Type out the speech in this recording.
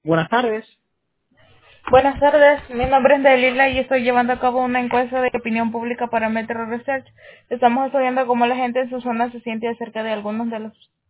Buenas tardes. Buenas tardes, mi nombre es Delila y estoy llevando a cabo una encuesta de opinión pública para Metro Research. Estamos estudiando cómo la gente en su zona se siente acerca de algunos de los